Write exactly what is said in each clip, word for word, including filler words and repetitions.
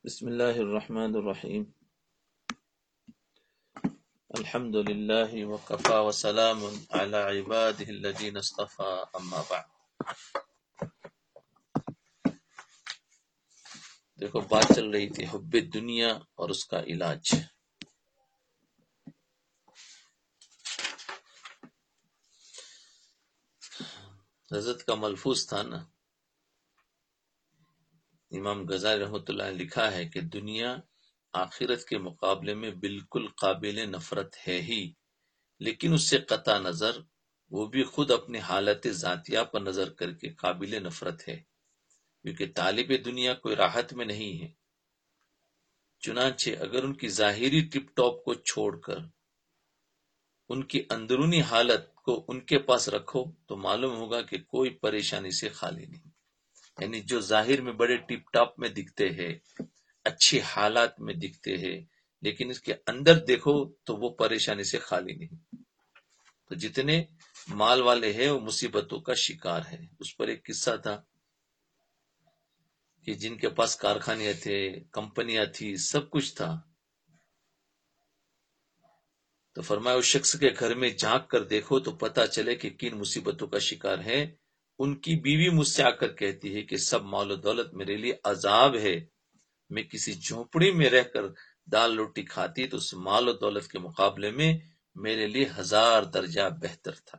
بسم الله الرحمن الرحيم. الحمد لله وكفى وسلام على عباده الذين اصطفى اما بعد. دیکھو بات چل رہی تھی حب دنیا اور اس کا علاج. حضرت کا ملفوظ تھا نا، امام غزالی رحمۃ اللہ نے لکھا ہے کہ دنیا آخرت کے مقابلے میں بالکل قابل نفرت ہے ہی، لیکن اس سے قطع نظر وہ بھی خود اپنی حالت ذاتیہ پر نظر کر کے قابل نفرت ہے، کیونکہ طالب دنیا کوئی راحت میں نہیں ہے. چنانچہ اگر ان کی ظاہری ٹپ ٹاپ کو چھوڑ کر ان کی اندرونی حالت کو ان کے پاس رکھو تو معلوم ہوگا کہ کوئی پریشانی سے خالی نہیں. یعنی جو ظاہر میں بڑے ٹپ ٹاپ میں دکھتے ہیں، اچھی حالات میں دکھتے ہیں، لیکن اس کے اندر دیکھو تو وہ پریشانی سے خالی نہیں. تو جتنے مال والے ہیں وہ مصیبتوں کا شکار ہے. اس پر ایک قصہ تھا کہ جن کے پاس کارخانے تھے، کمپنیاں تھی، سب کچھ تھا، تو فرمایا اس شخص کے گھر میں جھانک کر دیکھو تو پتا چلے کہ کن مصیبتوں کا شکار ہے. ان کی بیوی مجھ سے آ کر کہتی ہے کہ سب مال و دولت میرے لیے عذاب ہے، میں کسی جھونپڑی میں رہ کر دال روٹی کھاتی تو اس مال و دولت کے مقابلے میں میرے لیے ہزار درجہ بہتر تھا.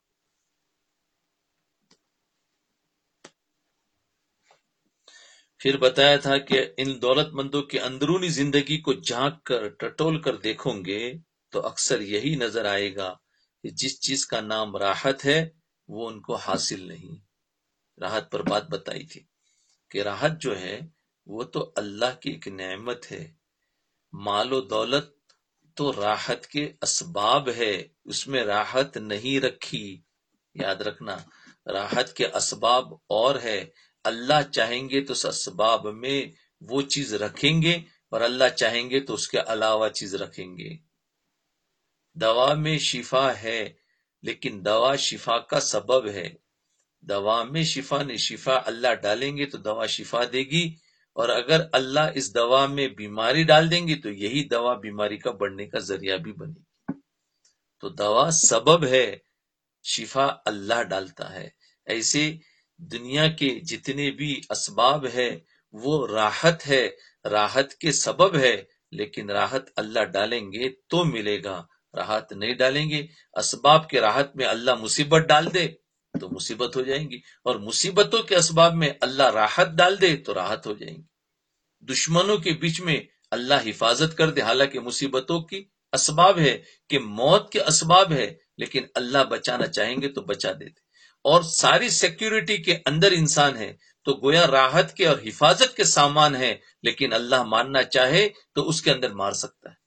پھر بتایا تھا کہ ان دولت مندوں کی اندرونی زندگی کو جھانک کر ٹٹول کر دیکھوں گے تو اکثر یہی نظر آئے گا کہ جس چیز کا نام راحت ہے وہ ان کو حاصل نہیں. راحت پر بات بتائی تھی کہ راحت جو ہے وہ تو اللہ کی ایک نعمت ہے. مال و دولت تو راحت کے اسباب ہے، اس میں راحت نہیں رکھی. یاد رکھنا، راحت کے اسباب اور ہے. اللہ چاہیں گے تو اس اسباب میں وہ چیز رکھیں گے اور اللہ چاہیں گے تو اس کے علاوہ چیز رکھیں گے. دوا میں شفا ہے، لیکن دوا شفا کا سبب ہے. دوا میں شفا نہیں، شفا اللہ ڈالیں گے تو دوا شفا دے گی، اور اگر اللہ اس دوا میں بیماری ڈال دیں گے تو یہی دوا بیماری کا بڑھنے کا ذریعہ بھی بنے گی. تو دوا سبب ہے، شفا اللہ ڈالتا ہے. ایسے دنیا کے جتنے بھی اسباب ہے وہ راحت ہے، راحت کے سبب ہے، لیکن راحت اللہ ڈالیں گے تو ملے گا. راحت نہیں ڈالیں گے، اسباب کے راحت میں اللہ مصیبت ڈال دے تو مصیبت ہو جائیں گی، اور مصیبتوں کے اسباب میں اللہ راحت ڈال دے تو راحت ہو جائیں گی. دشمنوں کے بیچ میں اللہ حفاظت کر دے، حالانکہ مصیبتوں کی اسباب ہے کہ موت کے اسباب ہے، لیکن اللہ بچانا چاہیں گے تو بچا دیتے. اور ساری سیکیورٹی کے اندر انسان ہے تو گویا راحت کے اور حفاظت کے سامان ہے، لیکن اللہ مارنا چاہے تو اس کے اندر مار سکتا ہے.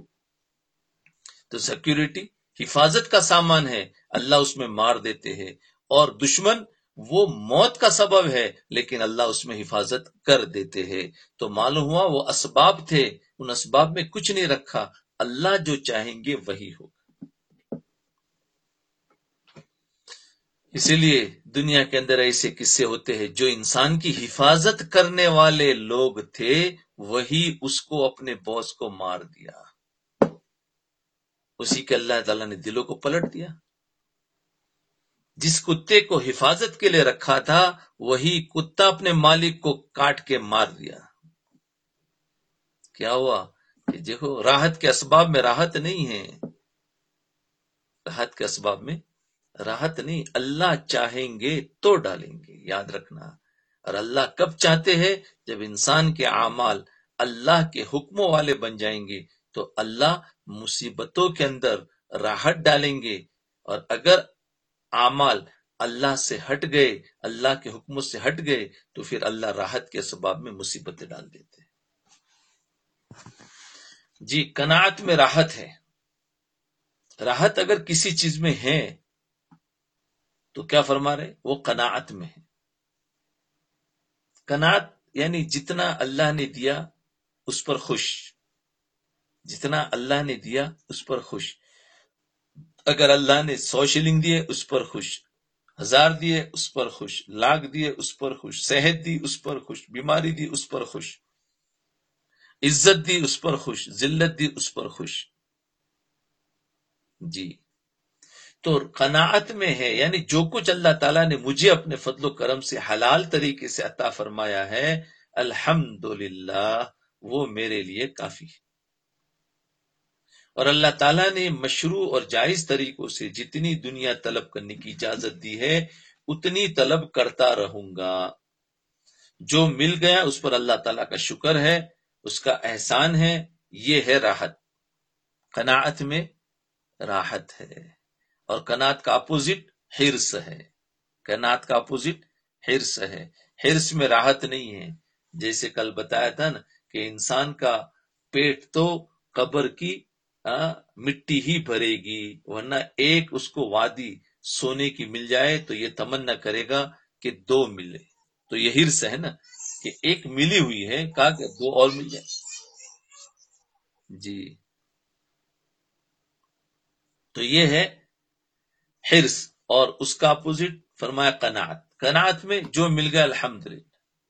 تو سیکیورٹی حفاظت کا سامان ہے، اللہ اس میں مار دیتے ہیں. اور دشمن وہ موت کا سبب ہے، لیکن اللہ اس میں حفاظت کر دیتے ہیں. تو معلوم ہوا وہ اسباب تھے، ان اسباب میں کچھ نہیں رکھا. اللہ جو چاہیں گے وہی ہوگا. اسی لیے دنیا کے اندر ایسے قصے ہوتے ہیں جو انسان کی حفاظت کرنے والے لوگ تھے، وہی اس کو اپنے باس کو مار دیا. اسی کے اللہ تعالیٰ نے دلوں کو پلٹ دیا. جس کتے کو حفاظت کے لیے رکھا تھا وہی کتا اپنے مالک کو کاٹ کے مار دیا. کیا ہوا کہ دیکھو راحت کے اسباب میں راحت نہیں ہے، راحت کے اسباب میں راحت نہیں. اللہ چاہیں گے تو ڈالیں گے، یاد رکھنا. اور اللہ کب چاہتے ہیں؟ جب انسان کے اعمال اللہ کے حکموں والے بن جائیں گے تو اللہ مصیبتوں کے اندر راحت ڈالیں گے. اور اگر اعمال اللہ سے ہٹ گئے، اللہ کے حکموں سے ہٹ گئے، تو پھر اللہ راحت کے اسباب میں مصیبتیں ڈال دیتے ہیں. جی، قناعت میں راحت ہے. راحت اگر کسی چیز میں ہے تو کیا فرما رہے؟ وہ قناعت میں ہے. قناعت یعنی جتنا اللہ نے دیا اس پر خوش، جتنا اللہ نے دیا اس پر خوش. اگر اللہ نے سو شلنگ دیے اس پر خوش، ہزار دیے اس پر خوش، لاکھ دیے اس پر خوش، صحت دی اس پر خوش، بیماری دی اس پر خوش. عزت دی اس پر خوش، ذلت دی اس پر خوش. جی تو قناعت میں ہے، یعنی جو کچھ اللہ تعالیٰ نے مجھے اپنے فضل و کرم سے حلال طریقے سے عطا فرمایا ہے، الحمدللہ وہ میرے لیے کافی ہے. اور اللہ تعالیٰ نے مشروع اور جائز طریقوں سے جتنی دنیا طلب کرنے کی اجازت دی ہے اتنی طلب کرتا رہوں گا. جو مل گیا اس پر اللہ تعالیٰ کا شکر ہے، اس کا احسان ہے، یہ ہے راحت. قناعت میں راحت ہے. اور قناعت کا اپوزٹ حرص ہے. قناعت کا اپوزٹ حرص ہے. حرص میں راحت نہیں ہے. جیسے کل بتایا تھا نا کہ انسان کا پیٹ تو قبر کی مٹی ہی بھرے گی، ورنہ ایک اس کو وادی سونے کی مل جائے تو یہ تمنا کرے گا کہ دو ملے. تو یہ حرص ہے نا کہ ایک ملی ہوئی ہے، کہا کہ دو اور مل جائے. جی تو یہ ہے حرص. اور اس کا اپوزٹ فرمایا قناعت. قناعت میں جو مل گیا الحمدللہ.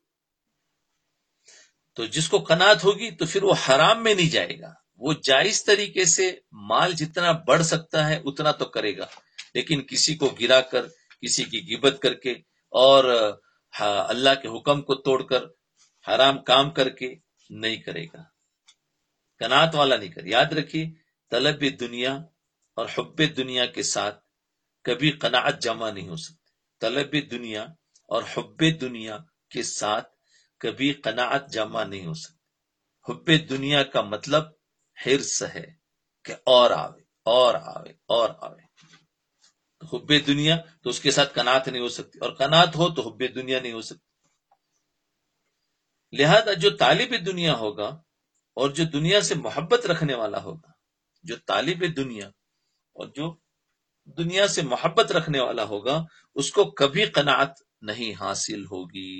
تو جس کو قناعت ہوگی تو پھر وہ حرام میں نہیں جائے گا، وہ جائز طریقے سے مال جتنا بڑھ سکتا ہے اتنا تو کرے گا، لیکن کسی کو گرا کر، کسی کی غیبت کر کے، اور اللہ کے حکم کو توڑ کر، حرام کام کر کے نہیں کرے گا. قناعت والا نہیں کرے. یاد رکھیے طلب دنیا اور حب دنیا کے ساتھ کبھی قناعت جمع نہیں ہو سکتی. طلب دنیا اور حب دنیا کے ساتھ کبھی قناعت جمع نہیں ہو سکتی. حب دنیا کا مطلب حرص ہے کہ اور آوے اور آوے اور آوے. حب دنیا تو اس کے ساتھ قناعت نہیں ہو سکتی، اور قناعت ہو تو حب دنیا نہیں ہو سکتی. لہذا جو طالب دنیا ہوگا اور جو دنیا سے محبت رکھنے والا ہوگا، جو طالب دنیا اور جو دنیا سے محبت رکھنے والا ہوگا، اس کو کبھی قناعت نہیں حاصل ہوگی.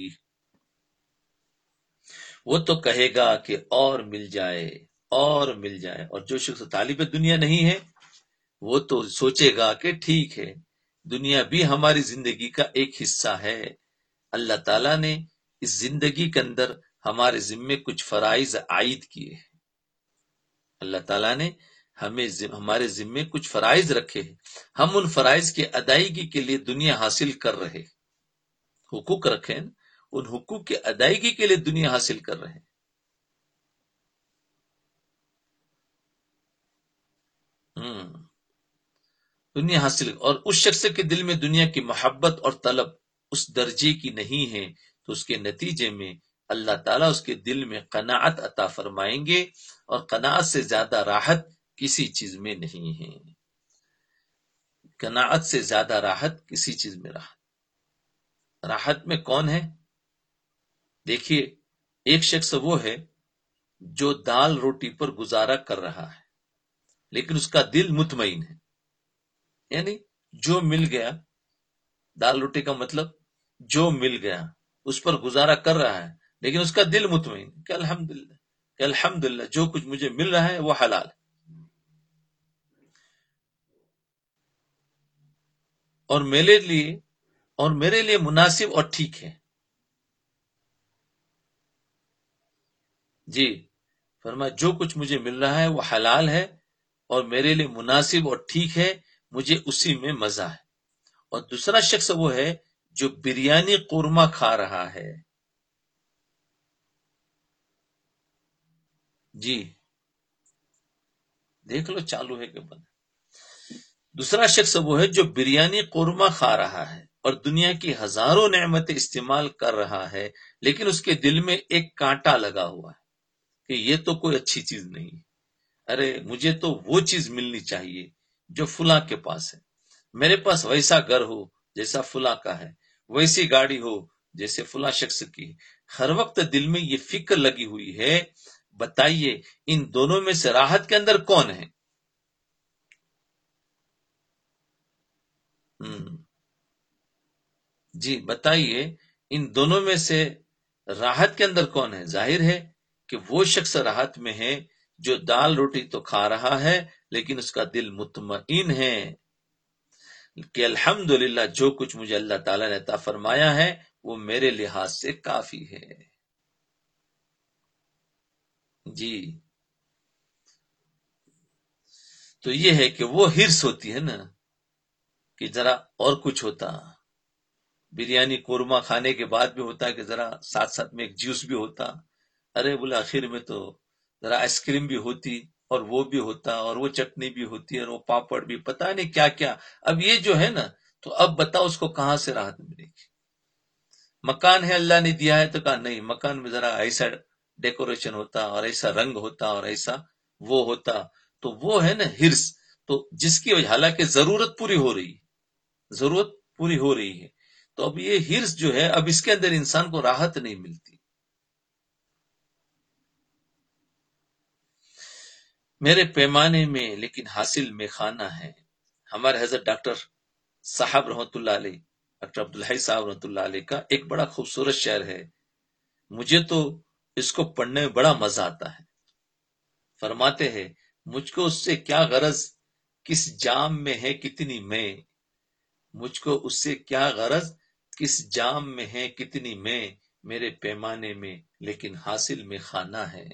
وہ تو کہے گا کہ اور مل جائے اور مل جائے. اور جو شخص طالب دنیا نہیں ہے وہ تو سوچے گا کہ ٹھیک ہے، دنیا بھی ہماری زندگی کا ایک حصہ ہے. اللہ تعالیٰ نے اس زندگی کے اندر ہمارے ذمے کچھ فرائض عائد کیے ہیں. اللہ تعالیٰ نے ہمیں ہمارے ذمے کچھ فرائض رکھے ہیں. ہم ان فرائض کی ادائیگی کے لیے دنیا حاصل کر رہے. حقوق رکھے ہیں، ان حقوق کی ادائیگی کے لیے دنیا حاصل کر رہے ہیں. دنیا حاصل، اور اس شخص کے دل میں دنیا کی محبت اور طلب اس درجے کی نہیں ہے تو اس کے نتیجے میں اللہ تعالیٰ اس کے دل میں قناعت عطا فرمائیں گے. اور قناعت سے زیادہ راحت کسی چیز میں نہیں ہے. قناعت سے زیادہ راحت کسی چیز میں راحت. راحت میں کون ہے؟ دیکھیے ایک شخص وہ ہے جو دال روٹی پر گزارا کر رہا ہے لیکن اس کا دل مطمئن ہے. یعنی جو مل گیا، دال روٹی کا مطلب جو مل گیا اس پر گزارا کر رہا ہے لیکن اس کا دل مطمئن کہ الحمدللہ کہ الحمدللہ جو کچھ مجھے مل رہا ہے وہ حلال ہے اور میرے لیے اور میرے لیے مناسب اور ٹھیک ہے. جی فرمایا جو کچھ مجھے مل رہا ہے وہ حلال ہے اور میرے لیے مناسب اور ٹھیک ہے، مجھے اسی میں مزہ ہے. اور دوسرا شخص وہ ہے جو بریانی قورمہ کھا رہا ہے. جی دیکھ لو چالو ہے کہ بند. دوسرا شخص وہ ہے جو بریانی قورمہ کھا رہا ہے اور دنیا کی ہزاروں نعمتیں استعمال کر رہا ہے لیکن اس کے دل میں ایک کانٹا لگا ہوا ہے کہ یہ تو کوئی اچھی چیز نہیں. ارے مجھے تو وہ چیز ملنی چاہیے جو فلاں کے پاس ہے. میرے پاس ویسا گھر ہو جیسا فلاں کا ہے، ویسی گاڑی ہو جیسے فلاں شخص کی. ہر وقت دل میں یہ فکر لگی ہوئی ہے. بتائیے ان دونوں میں سے راحت کے اندر کون ہے؟ جی بتائیے ان دونوں میں سے راحت کے اندر کون ہے؟ ظاہر ہے کہ وہ شخص راحت میں ہے جو دال روٹی تو کھا رہا ہے لیکن اس کا دل مطمئن ہے کہ الحمدللہ جو کچھ مجھے اللہ تعالیٰ نے عطا فرمایا ہے وہ میرے لحاظ سے کافی ہے. جی تو یہ ہے کہ وہ ہرس ہوتی ہے نا کہ ذرا اور کچھ ہوتا، بریانی قورمہ کھانے کے بعد بھی ہوتا ہے کہ ذرا ساتھ ساتھ میں ایک جوس بھی ہوتا، ارے بولے آخر میں تو ذرا آئس کریم بھی ہوتی اور وہ بھی ہوتا اور وہ چٹنی بھی ہوتی اور وہ پاپڑ بھی، پتہ نہیں کیا کیا۔ اب یہ جو ہے نا، تو اب بتاؤ اس کو کہاں سے راحت ملے گی؟ مکان ہے اللہ نے دیا ہے تو کہا نہیں، مکان میں ذرا ایسا ڈیکوریشن ہوتا اور ایسا رنگ ہوتا اور ایسا وہ ہوتا، تو وہ ہے نا ہرس، تو جس کی وجہ حالانکہ ضرورت پوری ہو رہی ہے، ضرورت پوری ہو رہی ہے، تو اب یہ ہرس جو ہے اب اس کے اندر انسان کو راحت نہیں ملتی۔ میرے پیمانے میں لیکن حاصل میں خانہ ہے، ہمارے حضرت ڈاکٹر صاحب رحمۃ اللہ علیہ، ڈاکٹر عبدالحی صاحب رحمۃ اللہ علیہ کا ایک بڑا خوبصورت شعر ہے، مجھے تو اس کو پڑھنے میں بڑا مزہ آتا ہے۔ فرماتے ہیں مجھ کو اس سے کیا غرض، کس جام میں ہے کتنی میں، مجھ کو اس سے کیا غرض، کس جام میں ہے کتنی میں، میرے پیمانے میں لیکن حاصل میں خانہ ہے۔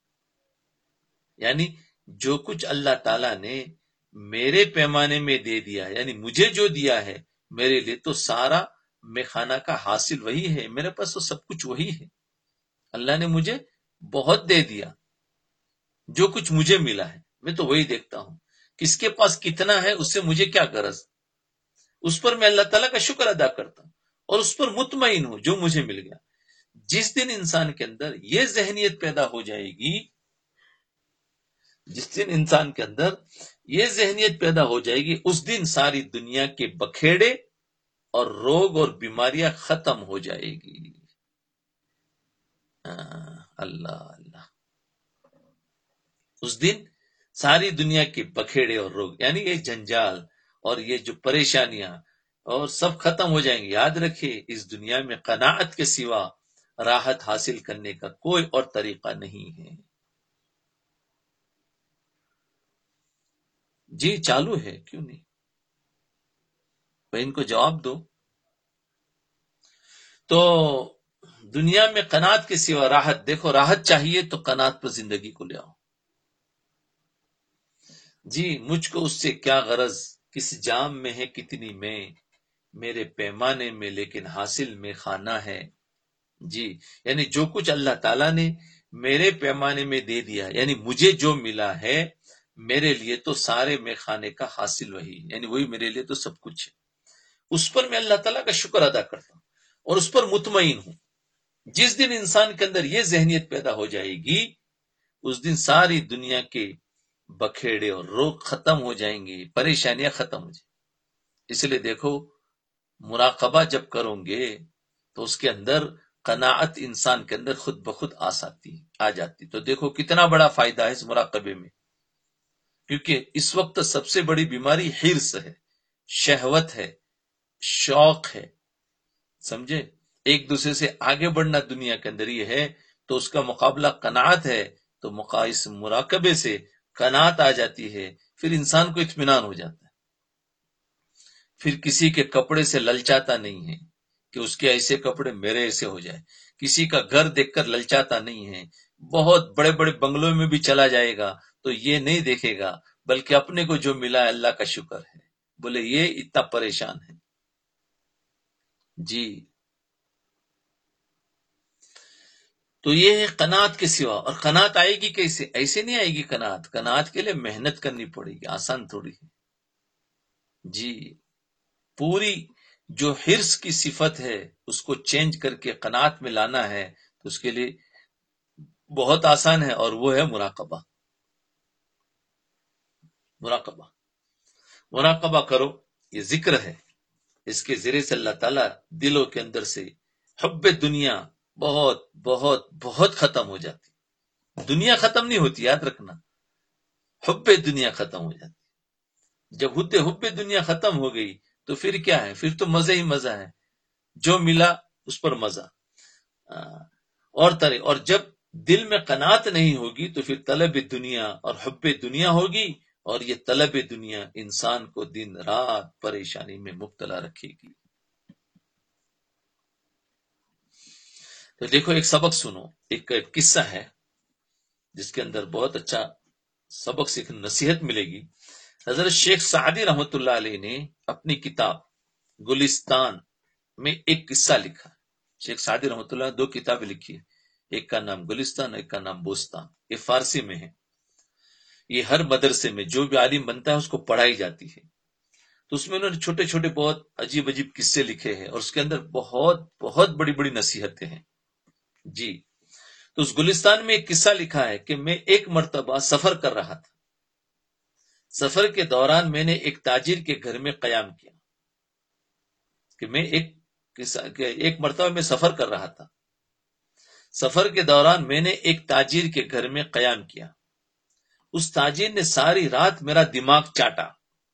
یعنی جو کچھ اللہ تعالیٰ نے میرے پیمانے میں دے دیا، یعنی مجھے جو دیا ہے میرے لیے تو سارا میں خانہ کا حاصل وہی ہے، میرے پاس تو سب کچھ وہی ہے۔ اللہ نے مجھے بہت دے دیا، جو کچھ مجھے ملا ہے میں تو وہی دیکھتا ہوں، کس کے پاس کتنا ہے اس سے مجھے کیا غرض، اس پر میں اللہ تعالیٰ کا شکر ادا کرتا ہوں اور اس پر مطمئن ہوں جو مجھے مل گیا۔ جس دن انسان کے اندر یہ ذہنیت پیدا ہو جائے گی، جس دن انسان کے اندر یہ ذہنیت پیدا ہو جائے گی، اس دن ساری دنیا کے بکھیڑے اور روگ اور بیماریاں ختم ہو جائے گی۔ اللہ اللہ، اس دن ساری دنیا کے بکھیڑے اور روگ، یعنی یہ جنجال اور یہ جو پریشانیاں اور سب ختم ہو جائیں گے۔ یاد رکھیے اس دنیا میں قناعت کے سوا راحت حاصل کرنے کا کوئی اور طریقہ نہیں ہے۔ جی چالو ہے، کیوں نہیں، ان کو جواب دو۔ تو دنیا میں قناعت کے سوا راحت، دیکھو راحت چاہیے تو قناعت پر زندگی کو لے آؤ۔ جی مجھ کو اس سے کیا غرض، کس جام میں ہے کتنی میں، میرے پیمانے میں لیکن حاصل میں خانہ ہے۔ جی یعنی جو کچھ اللہ تعالیٰ نے میرے پیمانے میں دے دیا، یعنی مجھے جو ملا ہے میرے لیے تو سارے میں خانے کا حاصل وہی، یعنی وہی میرے لیے تو سب کچھ ہے، اس پر میں اللہ تعالیٰ کا شکر ادا کرتا ہوں اور اس پر مطمئن ہوں۔ جس دن انسان کے اندر یہ ذہنیت پیدا ہو جائے گی، اس دن ساری دنیا کے بکھیڑے اور روگ ختم ہو جائیں گے، پریشانیاں ختم ہو جائیں گی۔ اس لیے دیکھو مراقبہ جب کرو گے تو اس کے اندر قناعت انسان کے اندر خود بخود آ سکتی آ جاتی۔ تو دیکھو کتنا بڑا فائدہ ہے اس مراقبے میں، کیونکہ اس وقت سب سے بڑی بیماری حرص ہے، شہوت ہے، شوق ہے، سمجھے، ایک دوسرے سے آگے بڑھنا دنیا کے اندر یہ ہے، تو اس کا مقابلہ قناعت ہے، تو مقاس مراقبے سے قناعت آ جاتی ہے، پھر انسان کو اطمینان ہو جاتا ہے، پھر کسی کے کپڑے سے للچاتا نہیں ہے کہ اس کے ایسے کپڑے میرے ایسے ہو جائے، کسی کا گھر دیکھ کر للچاتا نہیں ہے، بہت بڑے بڑے بنگلوں میں بھی چلا جائے گا تو یہ نہیں دیکھے گا، بلکہ اپنے کو جو ملا ہے اللہ کا شکر ہے، بولے یہ اتنا پریشان ہے۔ جی تو یہ ہے قناعت کے سوا، اور قناعت آئے گی کیسے؟ ایسے نہیں آئے گی قناعت، قناعت کے لیے محنت کرنی پڑے گی، آسان تھوڑی ہے۔ جی پوری جو حرص کی صفت ہے اس کو چینج کر کے قناعت میں لانا ہے، تو اس کے لیے بہت آسان ہے، اور وہ ہے مراقبہ۔ مراقبہ مراقبہ کرو، یہ ذکر ہے، اس کے ذریعے سے اللہ تعالیٰ دلوں کے اندر سے حب دنیا بہت بہت بہت ختم ہو جاتی۔ دنیا ختم نہیں ہوتی، یاد رکھنا، حب دنیا ختم ہو جاتی۔ جب حد حب دنیا ختم ہو گئی تو پھر کیا ہے؟ پھر تو مزہ ہی مزہ ہے، جو ملا اس پر مزہ۔ اور طرح اور جب دل میں قناعت نہیں ہوگی تو پھر طلب دنیا اور حب دنیا ہوگی، اور یہ طلب دنیا انسان کو دن رات پریشانی میں مبتلا رکھے گی۔ تو دیکھو ایک سبق سنو، ایک قصہ ہے، جس کے اندر بہت اچھا سبق سیکھ نصیحت ملے گی. حضرت شیخ سعدی رحمت اللہ علیہ نے اپنی کتاب گلستان میں ایک قصہ لکھا. شیخ سعدی رحمت اللہ نے دو کتابیں لکھی ہیں، ایک کا نام گلستان، ایک کا نام بوستان. یہ فارسی میں ہے. یہ ہر مدرسے میں جو بھی عالم بنتا ہے اس کو پڑھائی جاتی ہے. تو اس میں انہوں نے چھوٹے چھوٹے بہت عجیب عجیب قصے لکھے ہیں، اور اس کے اندر بہت بہت بڑی بڑی نصیحتیں ہیں. جی، تو اس گلستان میں ایک قصہ لکھا ہے کہ میں ایک مرتبہ سفر کر رہا تھا. سفر کے دوران میں نے ایک تاجر کے گھر میں قیام کیا. کہ میں ایک کہ ایک مرتبہ میں سفر کر رہا تھا. سفر کے دوران میں نے ایک تاجر کے گھر میں قیام کیا. اس تاجر نے ساری رات میرا دماغ چاٹا،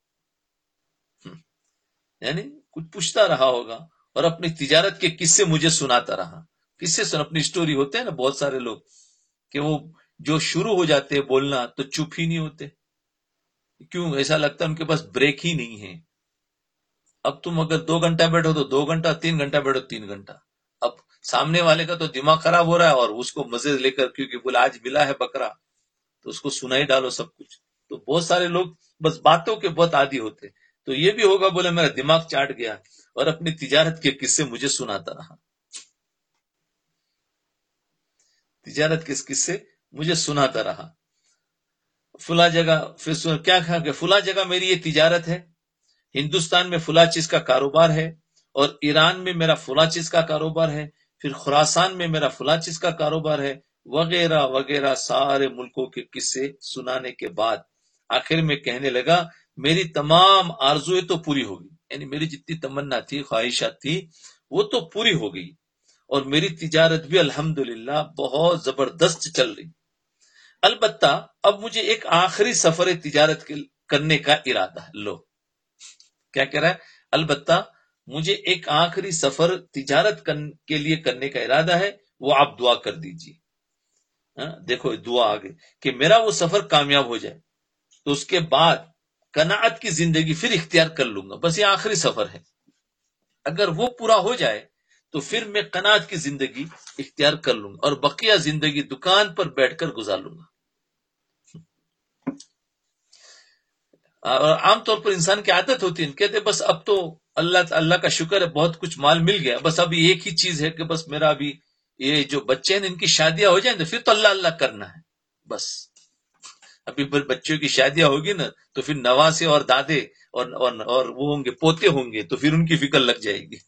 یعنی کچھ پوچھتا رہا ہوگا اور اپنی تجارت کے قصے مجھے سناتا رہا. قصے سن اپنی سٹوری ہوتے ہیں نا بہت سارے لوگ کہ وہ جو شروع ہو جاتے ہیں بولنا تو چپ ہی نہیں ہوتے. کیوں؟ ایسا لگتا ہے ان کے پاس بریک ہی نہیں ہے. اب تم اگر دو گھنٹہ بیٹھو تو دو گھنٹہ، تین گھنٹہ بیٹھو تین گھنٹہ. اب سامنے والے کا تو دماغ خراب ہو رہا ہے، اور اس کو مزے لے کر کیونکہ بولا آج ملا ہے بکرا تو اس کو سنا ہی ڈالو سب کچھ. تو بہت سارے لوگ بس باتوں کے بہت عادی ہوتے. تو یہ بھی ہوگا بولے میرا دماغ چاٹ گیا اور اپنی تجارت کے قصے مجھے سناتا رہا. تجارت کے قصے مجھے سناتا رہا. فلاں جگہ پھر کیا کہا کہ فلاں جگہ میری یہ تجارت ہے، ہندوستان میں فلاں چیز کا کاروبار ہے، اور ایران میں میرا فلاں چیز کا کاروبار ہے، پھر خراسان میں میرا فلاں چیز کا کاروبار ہے، وغیرہ وغیرہ سارے ملکوں کے قصے سنانے کے بعد آخر میں کہنے لگا میری تمام آرزویں تو پوری ہو گئی، یعنی میری جتنی تمنا تھی، خواہشات تھی، وہ تو پوری ہو گئی، اور میری تجارت بھی الحمدللہ بہت زبردست چل رہی. البتہ اب مجھے ایک آخری سفر تجارت کرنے کا ارادہ ہے. لو کیا کہہ رہا ہے؟ البتہ مجھے ایک آخری سفر تجارت کے لیے کرنے کا ارادہ ہے، وہ آپ دعا کر دیجیے. دیکھو دعا آگے کہ میرا وہ سفر کامیاب ہو جائے تو اس کے بعد قناعت کی زندگی پھر اختیار کر لوں گا. بس یہ آخری سفر ہے، اگر وہ پورا ہو جائے تو پھر میں قناعت کی زندگی اختیار کر لوں گا اور بقیہ زندگی دکان پر بیٹھ کر گزار لوں گا. اور عام طور پر انسان کی عادت ہوتی ہے، کہتے بس اب تو اللہ اللہ کا شکر ہے بہت کچھ مال مل گیا، بس ابھی ایک ہی چیز ہے کہ بس میرا ابھی یہ جو بچے ہیں ان کی شادیاں ہو جائیں تو پھر تو اللہ اللہ کرنا ہے. بس ابھی بچوں کی شادیاں ہوگی نا تو پھر نواسے اور دادے اور, اور, اور وہ ہوں گے، پوتے ہوں گے، تو پھر ان کی فکر لگ جائے گی.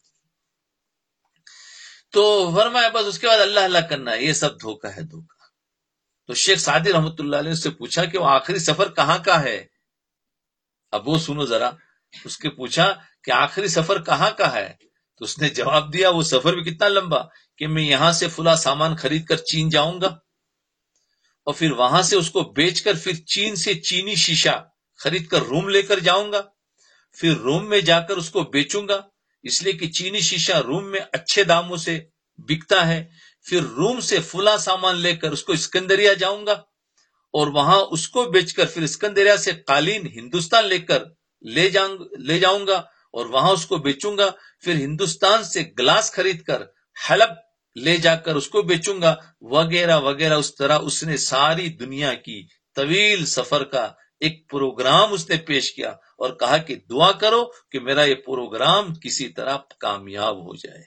تو فرمایا بس اس کے بعد اللہ اللہ کرنا ہے. یہ سب دھوکہ ہے، دھوکہ. تو شیخ سعدی رحمت اللہ علیہ سے پوچھا کہ وہ آخری سفر کہاں کا ہے. اب وہ سنو ذرا، اس کے پوچھا کہ آخری سفر کہاں کا ہے، تو اس نے جواب دیا وہ سفر بھی کتنا لمبا کہ میں یہاں سے فلاں سامان خرید کر چین جاؤں گا، اور پھر وہاں سے اس کو بیچ کر پھر چین سے چینی شیشہ خرید کر روم لے کر جاؤں گا، پھر روم میں جا کر اس کو بیچوں گا، اس لیے کہ چینی شیشہ روم میں اچھے داموں سے بکتا ہے. پھر روم سے فلاں سامان لے کر اس کو اسکندریہ جاؤں گا، اور وہاں اس کو بیچ کر پھر اسکندریہ سے قالین ہندوستان لے کر لے جاؤں لے جاؤں گا اور وہاں اس کو بیچوں گا. پھر ہندوستان سے گلاس خرید کر حلب لے جا کر اس کو بیچوں گا، وغیرہ وغیرہ. اس طرح اس نے ساری دنیا کی طویل سفر کا ایک پروگرام اس نے پیش کیا اور کہا کہ دعا کرو کہ میرا یہ پروگرام کسی طرح کامیاب ہو جائے.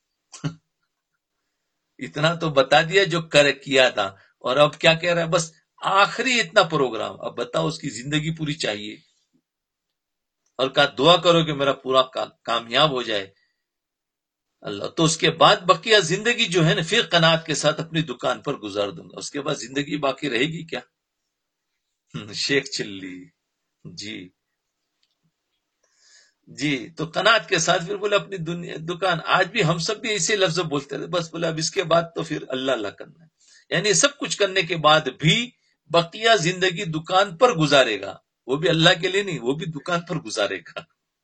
اتنا تو بتا دیا جو کر کیا تھا، اور اب کیا کہہ رہا ہے؟ بس آخری اتنا پروگرام. اب بتاؤ اس کی زندگی پوری چاہیے، اور کہا دعا کرو کہ میرا پورا کامیاب ہو جائے اللہ. تو اس کے بعد بقیہ زندگی جو ہے نا پھر قناعت کے ساتھ اپنی دکان پر گزار دوں گا. اس کے بعد زندگی باقی رہے گی کیا؟ شیخ چلی جی جی تو قناعت کے ساتھ پھر بولے اپنی دنیا دکان. آج بھی ہم سب بھی اسی لفظ بولتے رہے، بس بولے اب اس کے بعد تو پھر اللہ اللہ کرنا ہے. یعنی سب کچھ کرنے کے بعد بھی بقیہ زندگی دکان پر گزارے گا، وہ بھی اللہ کے لیے نہیں، وہ بھی دکان پر گزارے گا.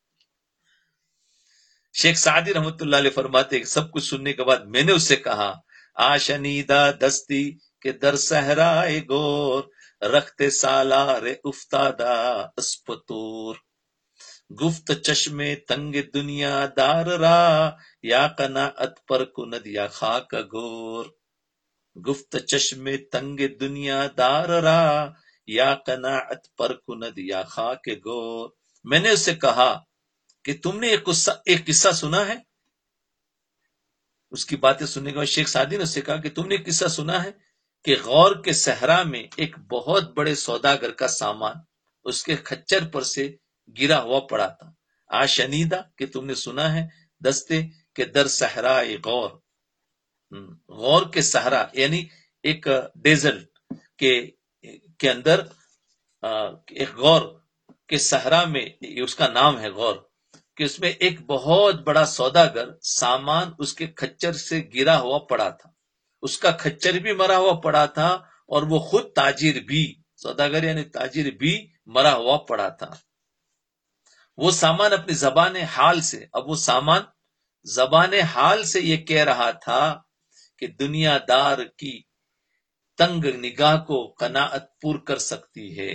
شیخ سعدی رحمت اللہ علیہ فرماتے کہ سب کچھ سننے کے بعد میں نے اس سے کہا آشنیدہ دستی کہ در صحرائے گور رخت سالار افتادہ اسپتور گفت چشمے تنگ دنیا دار را یا قناعت پر کند یا خاک گور. گفت چشم تنگ دنیا دار را، یا قناعت پر کند یا خاک گور. میں نے اس سے کہا کہ تم نے ایک قصہ ایک قصہ سنا ہے. اس کی باتیں سننے کے بعد شیخ سعدی نے اس سے کہا کہ تم نے ایک قصہ سنا ہے کہ غور کے صحرا میں ایک بہت بڑے سوداگر کا سامان اس کے خچر پر سے گرا ہوا پڑا تھا. آشنیدہ کہ تم نے سنا ہے دستے کہ در صحرا غور، غور کے صحرا یعنی ایک ڈیزرٹ کے کے اندر ایک غور کے صحرا میں، اس کا نام ہے غور، کہ اس میں ایک بہت بڑا سوداگر سامان اس کے کھچر سے گرا ہوا پڑا تھا. اس کا کھچر بھی مرا ہوا پڑا تھا اور وہ خود تاجر بھی، سوداگر یعنی تاجر بھی مرا ہوا پڑا تھا. وہ سامان اپنی زبان حال سے، اب وہ سامان زبان حال سے یہ کہہ رہا تھا کہ دنیا دار کی تنگ نگاہ کو قناعت پور کر سکتی ہے.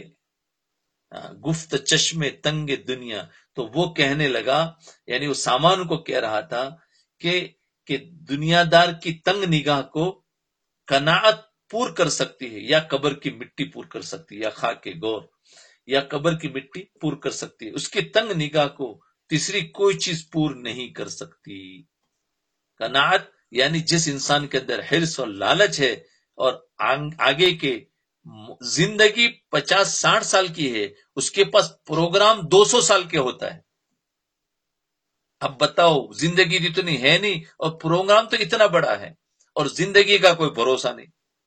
گفت چشم تنگ دنیا، تو وہ کہنے لگا، یعنی وہ سامان کو کہہ رہا تھا کہ کہ دنیا دار کی تنگ نگاہ کو قناعت پور کر سکتی ہے، یا قبر کی مٹی پور کر سکتی ہے، یا خاک گور، یا قبر کی مٹی پور کر سکتی ہے. اس کی تنگ نگاہ کو تیسری کوئی چیز پور نہیں کر سکتی. قناعت یعنی جس انسان کے اندر حرص اور لالچ ہے اور آگے کے زندگی پچاس ساٹھ سال کی ہے، اس کے پاس پروگرام دو سو سال کے ہوتا ہے. اب بتاؤ، زندگی اتنی ہے نہیں اور پروگرام تو اتنا بڑا ہے اور زندگی کا کوئی بھروسہ نہیں.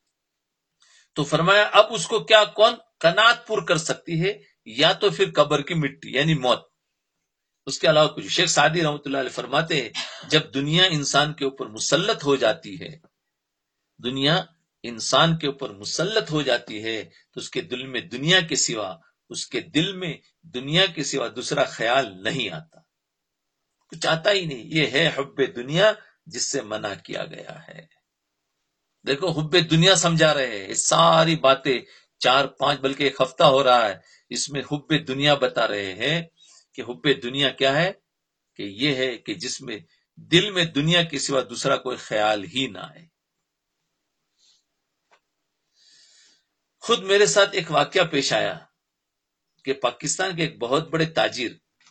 تو فرمایا اب اس کو کیا کون قناعت پور کر سکتی ہے؟ یا تو پھر قبر کی مٹی یعنی موت، اس کے علاوہ کچھ. شیخ سعدی رحمۃ اللہ علیہ فرماتے ہیں جب دنیا انسان کے اوپر مسلط ہو جاتی ہے، دنیا انسان کے اوپر مسلط ہو جاتی ہے تو اس کے دل میں دنیا کے سوا اس کے دل میں دنیا کے سوا دوسرا خیال نہیں آتا، کچھ آتا ہی نہیں. یہ ہے حب دنیا جس سے منع کیا گیا ہے. دیکھو حب دنیا سمجھا رہے ہیں، یہ ساری باتیں چار پانچ بلکہ ایک ہفتہ ہو رہا ہے اس میں حب دنیا بتا رہے ہیں کہ حب دنیا کیا ہے، کہ یہ ہے کہ جس میں دل میں دنیا کے سوا دوسرا کوئی خیال ہی نہ آئے. خود میرے ساتھ ایک واقعہ پیش آیا کہ پاکستان کے ایک بہت بڑے تاجر،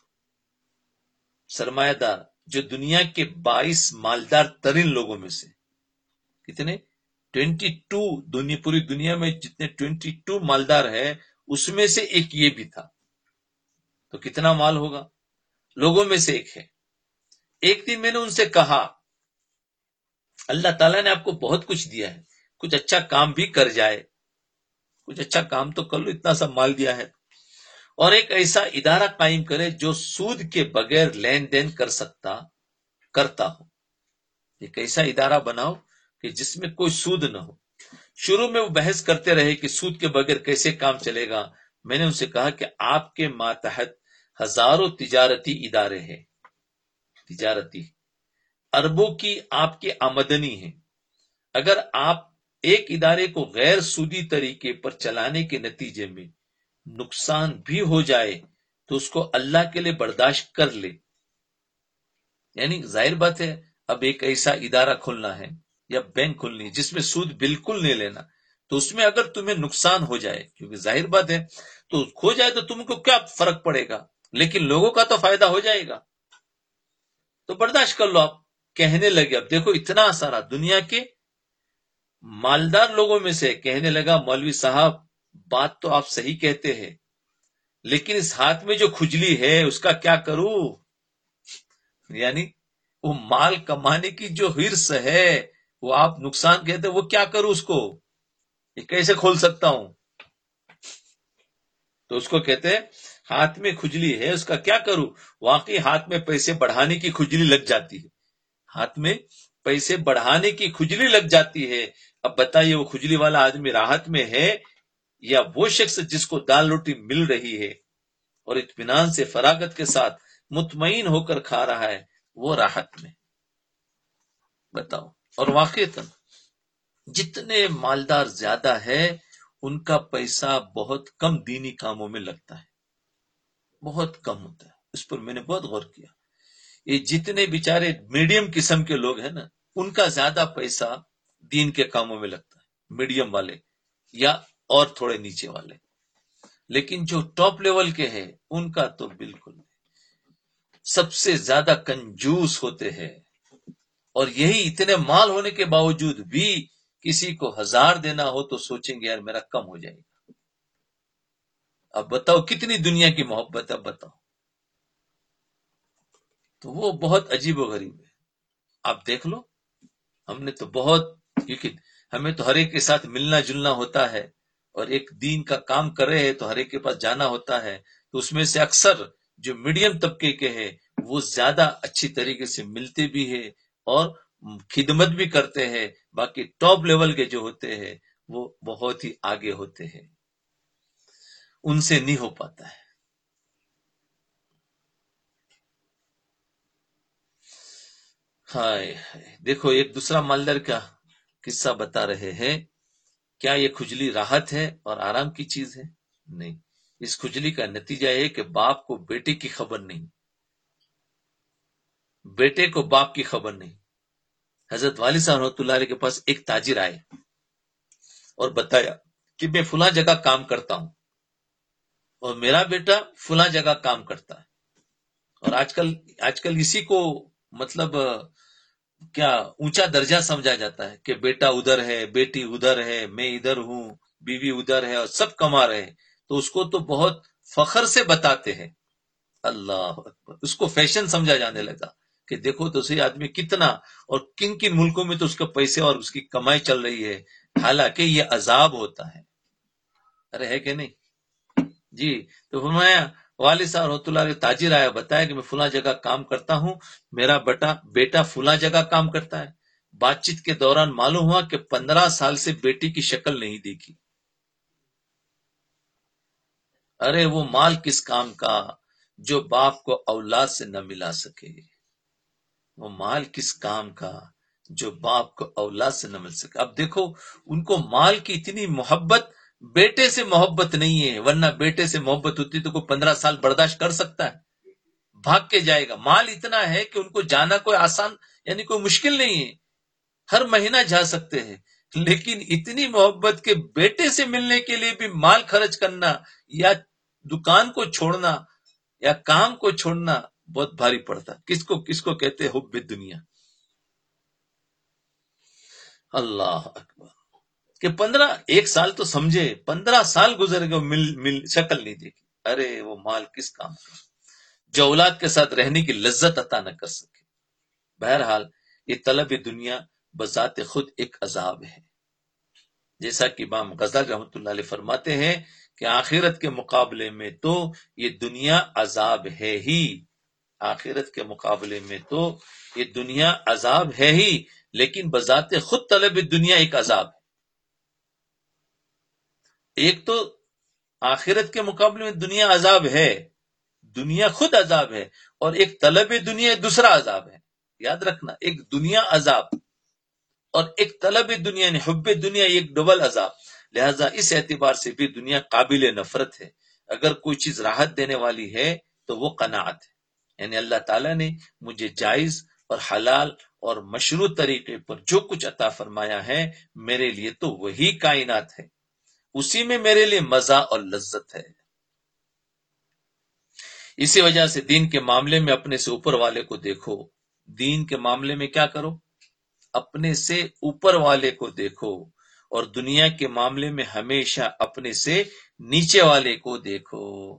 سرمایہ دار، جو دنیا کے بائیس مالدار ترین لوگوں میں سے، کتنے ٹوینٹی ٹو دنیا پوری دنیا میں جتنے ٹوینٹی ٹو مالدار ہے اس میں سے ایک یہ بھی تھا. تو کتنا مال ہوگا، لوگوں میں سے ایک ہے. ایک دن میں نے ان سے کہا اللہ تعالیٰ نے آپ کو بہت کچھ دیا ہے، کچھ اچھا کام بھی کر جائے، کچھ اچھا کام تو کر لو، اتنا سا مال دیا ہے، اور ایک ایسا ادارہ قائم کرے جو سود کے بغیر لین دین کر سکتا کرتا ہو. ایک ایسا ادارہ بناؤ کہ جس میں کوئی سود نہ ہو. شروع میں وہ بحث کرتے رہے کہ سود کے بغیر کیسے کام چلے گا. میں نے ان سے کہا کہ آپ کے ماتحت ہزاروں تجارتی ادارے ہیں، تجارتی اربوں کی آپ کی آمدنی ہے. اگر آپ ایک ادارے کو غیر سودی طریقے پر چلانے کے نتیجے میں نقصان بھی ہو جائے تو اس کو اللہ کے لیے برداشت کر لے. یعنی ظاہر بات ہے اب ایک ایسا ادارہ کھولنا ہے یا بینک کھولنی ہے جس میں سود بالکل نہیں لینا، تو اس میں اگر تمہیں نقصان ہو جائے، کیونکہ ظاہر بات ہے تو کھو جائے تو تم کو کیا فرق پڑے گا، لیکن لوگوں کا تو فائدہ ہو جائے گا، تو برداشت کر لو. آپ کہنے لگے، اب دیکھو اتنا سارا دنیا کے مالدار لوگوں میں سے کہنے لگا مولوی صاحب بات تو آپ صحیح کہتے ہیں، لیکن اس ہاتھ میں جو کھجلی ہے اس کا کیا کروں؟ یعنی وہ مال کمانے کی جو حرص ہے وہ آپ نقصان کہتے وہ کیا کروں، اس کو یہ کیسے کھول سکتا ہوں؟ تو اس کو کہتے ہیں ہاتھ میں کھجلی ہے اس کا کیا کروں. واقعی ہاتھ میں پیسے بڑھانے کی کھجلی لگ جاتی ہے، ہاتھ میں پیسے بڑھانے کی کھجلی لگ جاتی ہے. اب بتائیے وہ کھجلی والا آدمی راحت میں ہے یا وہ شخص جس کو دال روٹی مل رہی ہے اور اطمینان سے فراغت کے ساتھ مطمئن ہو کر کھا رہا ہے، وہ راحت میں؟ بتاؤ. اور واقعتاً جتنے مالدار زیادہ ہے ان کا پیسہ بہت کم دینی کاموں میں لگتا ہے، بہت کم ہوتا ہے. اس پر میں نے بہت غور کیا. یہ جتنے بیچارے میڈیم قسم کے لوگ ہیں نا ان کا زیادہ پیسہ دین کے کاموں میں لگتا ہے. میڈیم والے یا اور تھوڑے نیچے والے، لیکن جو ٹاپ لیول کے ہیں ان کا تو بالکل سب سے زیادہ کنجوس ہوتے ہیں، اور یہی اتنے مال ہونے کے باوجود بھی کسی کو ہزار دینا ہو تو سوچیں گے یار میرا کم ہو جائے گا۔ اب بتاؤ کتنی دنیا کی محبت، اب بتاؤ۔ تو وہ بہت عجیب و غریب ہے۔ آپ دیکھ لو، ہم نے تو بہت، کیونکہ ہمیں تو ہر ایک کے ساتھ ملنا جلنا ہوتا ہے، اور ایک دین کا کام کر رہے ہیں تو ہر ایک کے پاس جانا ہوتا ہے، تو اس میں سے اکثر جو میڈیم طبقے کے ہیں وہ زیادہ اچھی طریقے سے ملتے بھی ہیں اور خدمت بھی کرتے ہیں، باقی ٹاپ لیول کے جو ہوتے ہیں وہ بہت ہی آگے ہوتے ہیں، ان سے نہیں ہو پاتا ہے۔ ہائے ہائے، دیکھو ایک دوسرا مالدار کا قصہ بتا رہے ہیں، کیا یہ کھجلی راحت ہے اور آرام کی چیز ہے؟ نہیں، اس کھجلی کا نتیجہ ہے کہ باپ کو بیٹے کی خبر نہیں، بیٹے کو باپ کی خبر نہیں۔ حضرت والد صاحب رحمۃ اللہ علیہ کے پاس ایک تاجر آئے اور بتایا کہ میں فلاں جگہ کام کرتا ہوں اور میرا بیٹا فلاں جگہ کام کرتا ہے، اور آج کل آج کل اسی کو مطلب کیا اونچا درجہ سمجھا جاتا ہے کہ بیٹا ادھر ہے، بیٹی ادھر ہے، میں ادھر ہوں، بیوی ادھر ہے، اور سب کما رہے ہیں، تو اس کو تو بہت فخر سے بتاتے ہیں۔ اللہ اکبر، اس کو فیشن سمجھا جانے لگا کہ دیکھو تو صحیح آدمی کتنا، اور کن کن ملکوں میں تو اس کے پیسے اور اس کی کمائی چل رہی ہے، حالانکہ یہ عذاب ہوتا ہے۔ ارے ہے کہ نہیں؟ جی، تو فرمایا والد صاحب رحمۃ اللہ علیہ تاجر آیا، بتایا کہ میں فلاں جگہ کام کرتا ہوں، میرا بیٹا بیٹا فلاں جگہ کام کرتا ہے۔ بات چیت کے دوران معلوم ہوا کہ پندرہ سال سے بیٹی کی شکل نہیں دیکھی۔ ارے وہ مال کس کام کا جو باپ کو اولاد سے نہ ملا سکے، وہ مال کس کام کا جو باپ کو اولاد سے نہ مل سکے۔ اب دیکھو ان کو مال کی اتنی محبت، بیٹے سے محبت نہیں ہے، ورنہ بیٹے سے محبت ہوتی تو کوئی پندرہ سال برداشت کر سکتا ہے، بھاگ کے جائے گا۔ مال اتنا ہے کہ ان کو جانا کوئی آسان، یعنی کوئی مشکل نہیں ہے، ہر مہینہ جا سکتے ہیں، لیکن اتنی محبت کے بیٹے سے ملنے کے لیے بھی مال خرچ کرنا، یا دکان کو چھوڑنا یا کام کو چھوڑنا بہت بھاری پڑتا۔ کس کو کس کو کہتے ہیں حب دنیا۔ اللہ اکبر، کہ پندرہ ایک سال تو سمجھے، پندرہ سال گزر گئے مل مل شکل نہیں دیکھی۔ ارے وہ مال کس کام کا جو اولاد کے ساتھ رہنے کی لذت عطا نہ کر سکے۔ بہرحال یہ طلب دنیا بذات خود ایک عذاب ہے، جیسا کہ امام غزالی رحمۃ اللہ علیہ فرماتے ہیں کہ آخرت کے مقابلے میں تو یہ دنیا عذاب ہے ہی، آخرت کے مقابلے میں تو یہ دنیا عذاب ہے ہی، لیکن بذات خود طلب دنیا ایک عذاب ہے۔ ایک تو آخرت کے مقابلے میں دنیا عذاب ہے، دنیا خود عذاب ہے، اور ایک طلب دنیا دوسرا عذاب ہے۔ یاد رکھنا، ایک دنیا عذاب اور ایک طلب دنیا، یعنی حب دنیا، ایک ڈبل عذاب۔ لہذا اس اعتبار سے بھی دنیا قابل نفرت ہے۔ اگر کوئی چیز راحت دینے والی ہے تو وہ قناعت ہے، یعنی اللہ تعالیٰ نے مجھے جائز اور حلال اور مشروع طریقے پر جو کچھ عطا فرمایا ہے میرے لیے تو وہی کائنات ہے، اسی میں میرے لیے مزہ اور لذت ہے۔ اسی وجہ سے دین کے معاملے میں اپنے سے اوپر والے کو دیکھو، دین کے معاملے میں کیا کرو؟ اپنے سے اوپر والے کو دیکھو، اور دنیا کے معاملے میں ہمیشہ اپنے سے نیچے والے کو دیکھو۔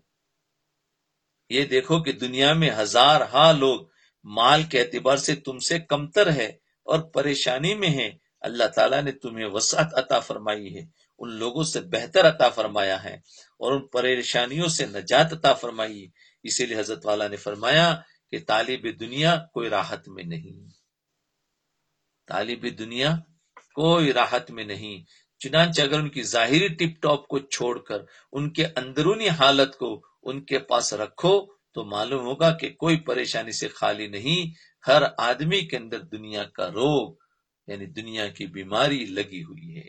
یہ دیکھو کہ دنیا میں ہزار ہاں لوگ مال کے اعتبار سے تم سے کمتر ہے اور پریشانی میں ہیں، اللہ تعالیٰ نے تمہیں وسعت عطا فرمائی ہے، ان لوگوں سے بہتر عطا فرمایا ہے اور ان پریشانیوں سے نجات عطا فرمائی ہے۔ اسی لیے حضرت والا نے فرمایا کہ طالب دنیا کوئی راحت میں نہیں، طالب دنیا کوئی راحت میں نہیں۔ چنانچہ اگر ان کی ظاہری ٹپ ٹاپ کو چھوڑ کر ان کے اندرونی حالت کو ان کے پاس رکھو تو معلوم ہوگا کہ کوئی پریشانی سے خالی نہیں، ہر آدمی کے اندر دنیا کا روگ، یعنی دنیا کی بیماری لگی ہوئی ہے۔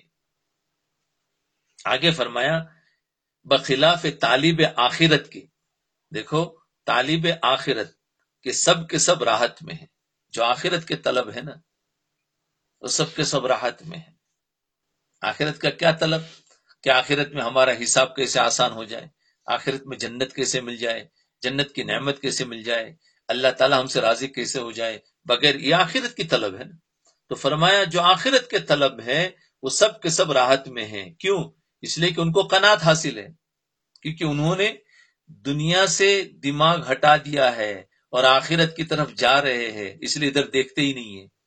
آگے فرمایا بخلاف طالب آخرت کے، دیکھو طالب آخرت کے سب کے سب راحت میں ہیں، جو آخرت کے طلب ہے نا وہ سب کے سب راحت میں ہیں، آخرت کا کیا طلب؟ کہ آخرت میں ہمارا حساب کیسے آسان ہو جائے، آخرت میں جنت کیسے مل جائے، جنت کی نعمت کیسے مل جائے، اللہ تعالیٰ ہم سے راضی کیسے ہو جائے، بغیر یہ آخرت کی طلب ہے نا۔ تو فرمایا جو آخرت کے طلب ہے وہ سب کے سب راحت میں ہیں۔ کیوں؟ اس لیے کہ ان کو قناعت حاصل ہے، کیونکہ انہوں نے دنیا سے دماغ ہٹا دیا ہے اور آخرت کی طرف جا رہے ہیں، اس لیے ادھر دیکھتے ہی نہیں ہیں۔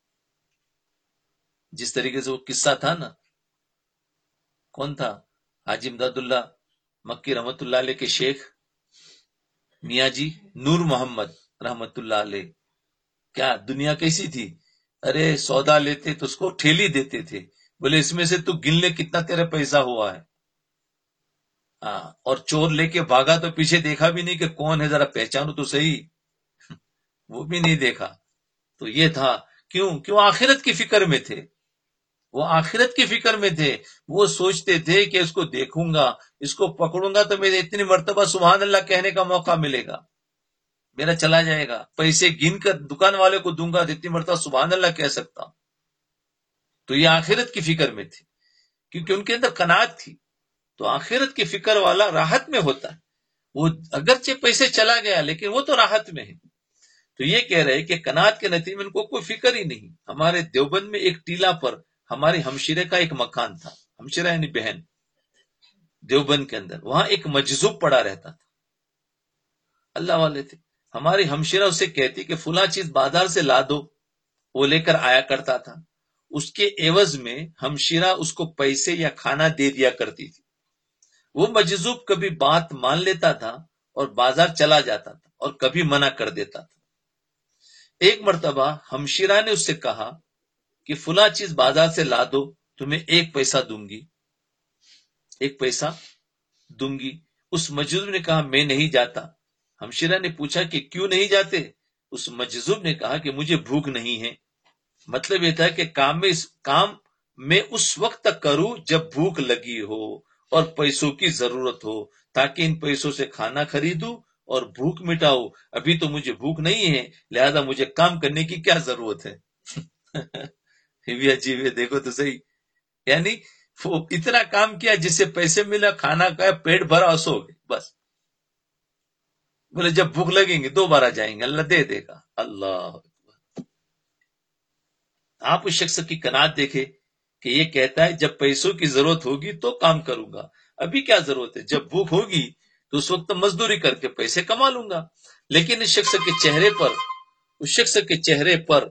جس طریقے سے وہ قصہ تھا نا، کون تھا؟ حاجی امداد اللہ مکی رحمت اللہ علیہ کے شیخ میاں جی نور محمد رحمت اللہ علیہ، کیا دنیا کیسی تھی؟ ارے سودا لیتے تو اس کو ٹھیلی دیتے تھے، بولے اس میں سے تو گن لے کتنا تیرا پیسہ ہوا ہے، ہاں، اور چور لے کے بھاگا تو پیچھے دیکھا بھی نہیں کہ کون ہے، ذرا پہچانو تو صحیح، وہ بھی نہیں دیکھا۔ تو یہ تھا، کیوں؟ کیوں آخرت کی فکر میں تھے، وہ آخرت کی فکر میں تھے، وہ سوچتے تھے کہ اس کو دیکھوں گا، اس کو پکڑوں گا تو میرے اتنی مرتبہ سبحان اللہ کہنے کا موقع ملے گا، میرا چلا جائے گا، پیسے گن کر دکان والے کو دوں گا تو اتنی مرتبہ سبحان اللہ کہہ سکتا ہوں۔ تو یہ آخرت کی فکر میں تھے، کیونکہ ان کے اندر قناعت تھی۔ تو آخرت کی فکر والا راحت میں ہوتا ہے، وہ اگرچہ پیسے چلا گیا لیکن وہ تو راحت میں ہے۔ تو یہ کہہ رہے کہ قناعت کے نتیجے میں ان کو کوئی فکر ہی نہیں۔ ہمارے دیوبند میں ایک ٹیلا پر ہماری ہمشیرے کا ایک مکان تھا، ہمشیرہ یعنی بہن، دیوبند کے اندر، وہاں ایک مجذوب پڑا رہتا تھا، اللہ والے تھے۔ ہماری ہمشیرہ اسے کہتی کہ فلاں چیز بازار سے لا دو، وہ لے کر آیا کرتا تھا، اس کے عوض میں ہمشیرہ اس کو پیسے یا کھانا دے دیا کرتی تھی۔ وہ مجذوب کبھی بات مان لیتا تھا اور بازار چلا جاتا تھا اور کبھی منع کر دیتا تھا۔ ایک مرتبہ ہمشیرہ نے اس سے کہا کہ فلاں چیز بازار سے لا دو، تمہیں ایک پیسہ دوں گی، ایک پیسہ دوں گی۔ اس مجذوب نے کہا میں نہیں جاتا۔ ہمشیرہ نے پوچھا کہ کیوں نہیں جاتے؟ اس مجذوب نے کہا کہ مجھے بھوک نہیں ہے۔ مطلب یہ تھا کہ کام میں اس کام میں اس وقت تک کروں جب بھوک لگی ہو اور پیسوں کی ضرورت ہو، تاکہ ان پیسوں سے کھانا خریدوں اور بھوک مٹاؤ۔ ابھی تو مجھے بھوک نہیں ہے، لہذا مجھے کام کرنے کی کیا ضرورت ہے؟ یہ بھی عجیب ہے، دیکھو تو صحیح، یعنی وہ اتنا کام کیا جس سے پیسے ملا، کھانا کھایا، پیٹ بھرا اور سو گئے بس۔ بولے جب بھوک لگیں گے دوبارہ جائیں گے، اللہ دے دے گا۔ اللہ، آپ اس شخص کی قناعت دیکھے کہ یہ کہتا ہے جب پیسوں کی ضرورت ہوگی تو کام کروں گا، ابھی کیا ضرورت ہے، جب بھوک ہوگی تو اس وقت مزدوری کر کے پیسے کما لوں گا۔ لیکن اس شخص کے چہرے پر اس شخص کے چہرے پر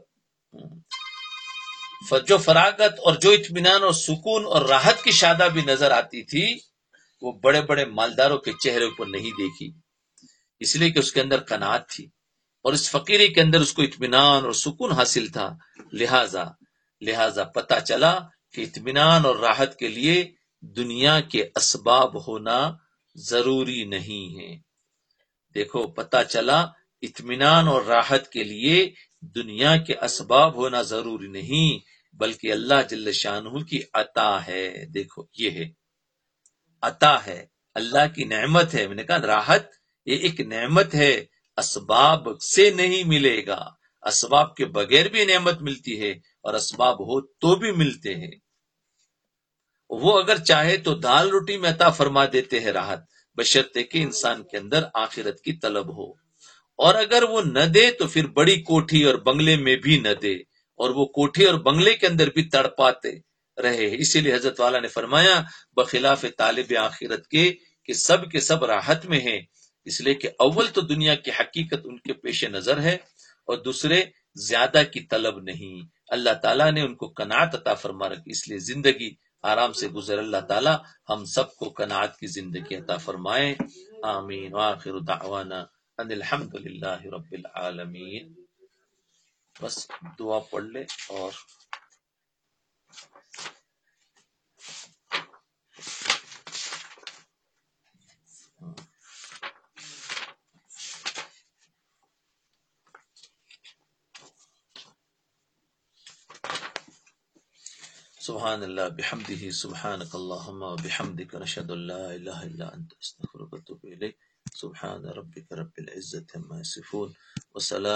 جو فراغت اور جو اطمینان اور سکون اور راحت کی شادابی نظر آتی تھی، وہ بڑے بڑے مالداروں کے چہرے پر نہیں دیکھی، اس لیے کہ اس کے اندر قناعت تھی، اور اس فقیری کے اندر اس کو اطمینان اور سکون حاصل تھا۔ لہذا لہذا پتہ چلا کہ اطمینان اور راحت کے لیے دنیا کے اسباب ہونا ضروری نہیں ہے۔ دیکھو پتہ چلا اطمینان اور راحت کے لیے دنیا کے اسباب ہونا ضروری نہیں، بلکہ اللہ جل شانہ کی عطا ہے۔ دیکھو یہ ہے عطا ہے، اللہ کی نعمت ہے۔ میں نے کہا راحت یہ ایک نعمت ہے، اسباب سے نہیں ملے گا، اسباب کے بغیر بھی نعمت ملتی ہے اور اسباب ہو تو بھی ملتے ہیں۔ وہ اگر چاہے تو دال روٹی میں عطا فرما دیتے ہیں راحت، بشرطے کہ انسان کے اندر آخرت کی طلب ہو، اور اگر وہ نہ دے تو پھر بڑی کوٹھی اور بنگلے میں بھی نہ دے، اور وہ کوٹھی اور بنگلے کے اندر بھی تڑپاتے رہے۔ اسی لیے حضرت والا نے فرمایا بخلاف طالب آخرت کے کہ سب کے سب راحت میں ہیں، اس لیے کہ اول تو دنیا کی حقیقت ان کے پیش نظر ہے، اور دوسرے زیادہ کی طلب نہیں۔ اللہ تعالیٰ نے ان کو قناعت عطا فرما رکھی، اس لیے زندگی آرام سے گزر۔ اللہ تعالیٰ ہم سب کو قناعت کی زندگی عطا فرمائے، آمین۔ وآخر دعوانا ان الحمد للہ رب العالمین۔ بس دعا پڑھ لے اور سبحان اللہ بحمدہ، سبحانک اللہم وبحمدک، نشہد ان لا الہ الا انت، استغفرک و اتوب الیک۔ سبحان ربک رب العزت عما یصفون، وسلام